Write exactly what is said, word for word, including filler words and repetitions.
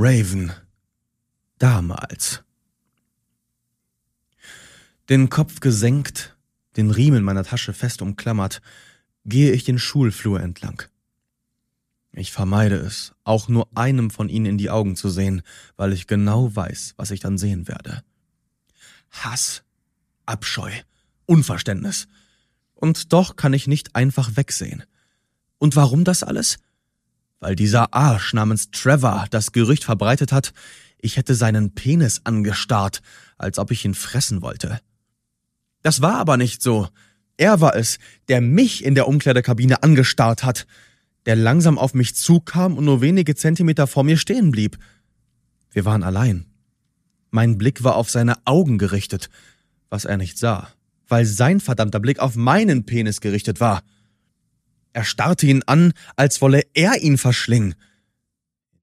Raven. Damals. Den Kopf gesenkt, den Riemen meiner Tasche fest umklammert, gehe ich den Schulflur entlang. Ich vermeide es, auch nur einem von ihnen in die Augen zu sehen, weil ich genau weiß, was ich dann sehen werde. Hass, Abscheu, Unverständnis. Und doch kann ich nicht einfach wegsehen. Und warum das alles? Weil dieser Arsch namens Trevor das Gerücht verbreitet hat, ich hätte seinen Penis angestarrt, als ob ich ihn fressen wollte. Das war aber nicht so. Er war es, der mich in der Umkleidekabine angestarrt hat, der langsam auf mich zukam und nur wenige Zentimeter vor mir stehen blieb. Wir waren allein. Mein Blick war auf seine Augen gerichtet, was er nicht sah, weil sein verdammter Blick auf meinen Penis gerichtet war. Er starrte ihn an, als wolle er ihn verschlingen.